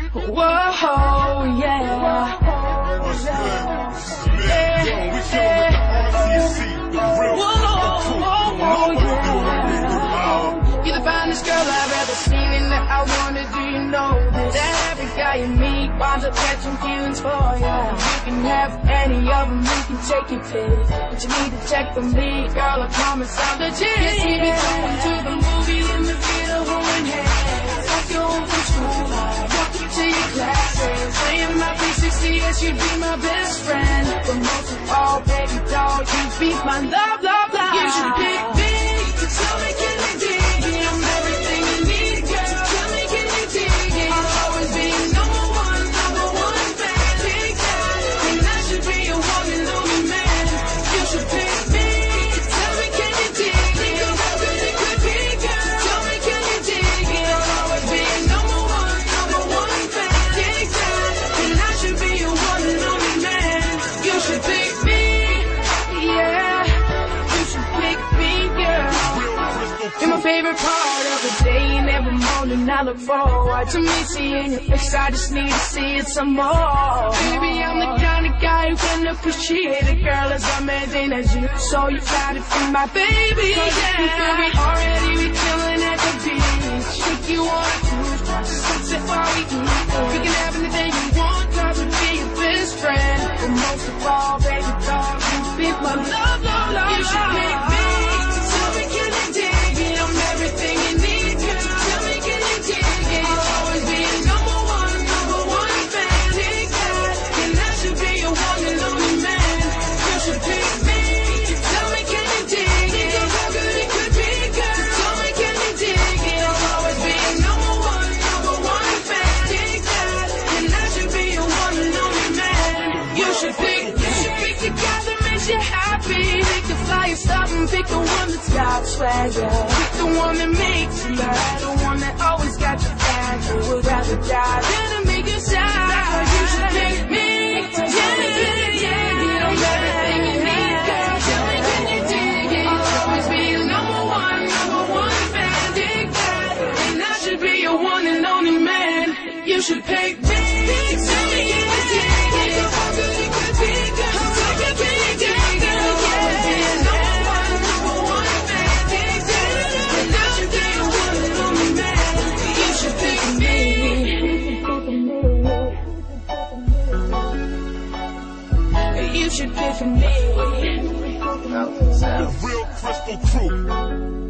Whoa, yeah. What's good? This is Big Joe. We chillin' with the RCC, the real Whoa, yeah. You're the finest girl I've ever seen, and I wonder, do you know this? That every guy you meet winds up catching feelings for ya. You can have any of them, you can take your pick, but you need to check for me, girl. I promise I'm legit. You see me going to the movie in the theater, holding hands like you're home from school, walk you to your classes, playing my 360, yes, you'd be my best friend. But most of all, baby doll, you be my love, love, love. You should pick me, so tell me, can you dig it? I'm everything you need, girl, so tell me, can you dig it? I'll always be number one fan, big time, and I should be your one and only man. You should pick me, so tell me, can you dig it? Think of how good it could be, girl, tell me, can you dig it? I'll always be number one fan, big time, and I should be your one and only man. You should pick me, yeah, you should pick me, girl. You're my favorite part of the day, and every morning I look forward to me seeing your face. I just need to see it some more. Baby, I'm the kind of guy who can appreciate a girl as amazing as you. So you gotta be my baby, yeah. We already be chilling at the beach. Take you on a cruise, watch the sunset while we eat. You can have anything you want, cause we'll be your best friend. But most of all, baby doll, you be my love, love, love. You should pick me, so tell me, can you dig it? I'm everything you need, girl, so tell me, can you dig it? I'll always be number one fan, big time, and I should be your one and only man. You should pick me, so tell me, can you dig it? Think of how good it could be, girl, so tell me, can you dig it? I'll always be number one fan, big time, and I should be your one and only man. You should pick the guy that makes you happy. Pick the flyest up and pick the one that's got swagger. Pick the one that makes you laugh, the one that always got your back. Who would rather die than to make you sad? You should pick me, yeah. I'm everything you need, girl. Tell me, can you dig it? I'll always be number one fan, dig that, and I should be your one and only man. You should pick me, tell me, can you dig it? Think of how good it could be, girl. Tell me, can you dig it? I'll always be number one fan, dig that, and I should be your one and only man. You should pick me. You should pick me. The real Crystal Crew.